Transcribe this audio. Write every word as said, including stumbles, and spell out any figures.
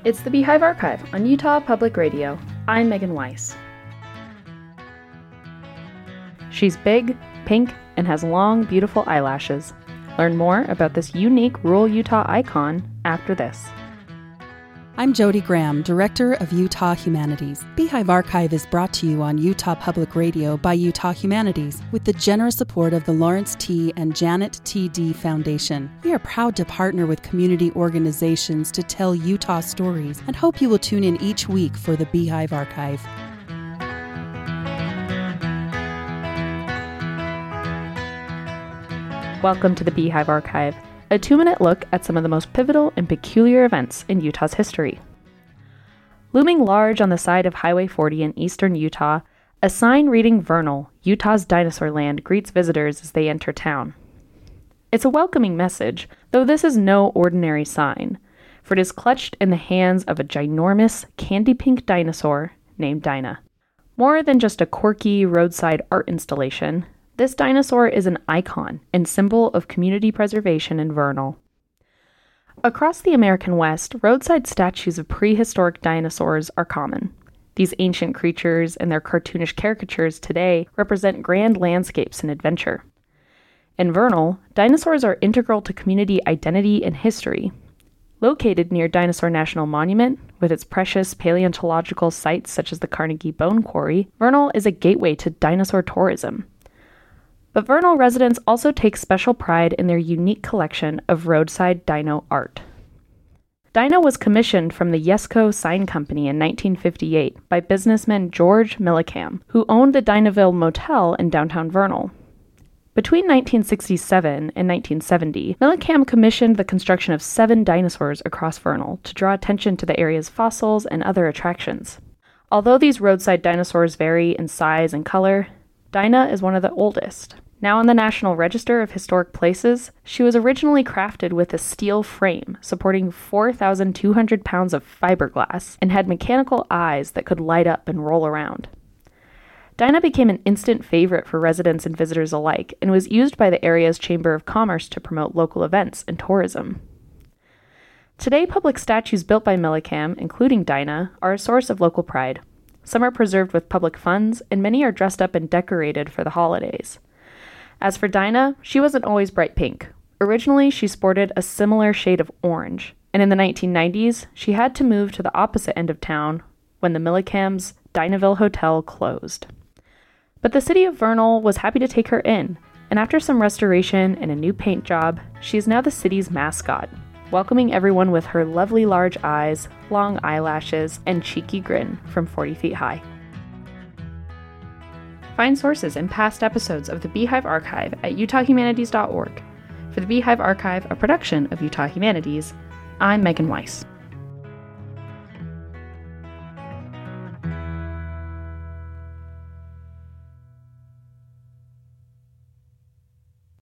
It's the Beehive Archive on Utah Public Radio. I'm Megan Weiss. She's big, pink, and has long, beautiful eyelashes. Learn more about this unique rural Utah icon after this. I'm Jody Graham, Director of Utah Humanities. Beehive Archive is brought to you on Utah Public Radio by Utah Humanities with the generous support of the Lawrence T. and Janet T. D. Foundation. We are proud to partner with community organizations to tell Utah stories and hope you will tune in each week for the Beehive Archive. Welcome to the Beehive Archive, a two-minute look at some of the most pivotal and peculiar events in Utah's history. Looming large on the side of Highway forty in eastern Utah, a sign reading Vernal, Utah's dinosaur land, greets visitors as they enter town. It's a welcoming message, though this is no ordinary sign, for it is clutched in the hands of a ginormous, candy-pink dinosaur named Dinah. More than just a quirky roadside art installation, this dinosaur is an icon and symbol of community preservation in Vernal. Across the American West, roadside statues of prehistoric dinosaurs are common. These ancient creatures and their cartoonish caricatures today represent grand landscapes and adventure. In Vernal, dinosaurs are integral to community identity and history. Located near Dinosaur National Monument, with its precious paleontological sites such as the Carnegie Bone Quarry, Vernal is a gateway to dinosaur tourism. But Vernal residents also take special pride in their unique collection of roadside dino art. Dinah was commissioned from the Yesco Sign Company in nineteen fifty-eight by businessman George Millicam, who owned the Dinahville Motel in downtown Vernal. Between nineteen sixty-seven and nineteen seventy, Millicam commissioned the construction of seven dinosaurs across Vernal to draw attention to the area's fossils and other attractions. Although these roadside dinosaurs vary in size and color, Dinah is one of the oldest. Now on the National Register of Historic Places, she was originally crafted with a steel frame supporting four thousand two hundred pounds of fiberglass and had mechanical eyes that could light up and roll around. Dinah became an instant favorite for residents and visitors alike and was used by the area's Chamber of Commerce to promote local events and tourism. Today, public statues built by Millicam, including Dinah, are a source of local pride. Some are preserved with public funds, and many are dressed up and decorated for the holidays. As for Dinah, she wasn't always bright pink. Originally, she sported a similar shade of orange, and in the nineteen nineties, she had to move to the opposite end of town when the Millicam's Dinahville Hotel closed. But the city of Vernal was happy to take her in, and after some restoration and a new paint job, she is now the city's mascot, welcoming everyone with her lovely large eyes, long eyelashes, and cheeky grin from forty feet high. Find sources and past episodes of the Beehive Archive at utah humanities dot org. For the Beehive Archive, a production of Utah Humanities, I'm Megan Weiss.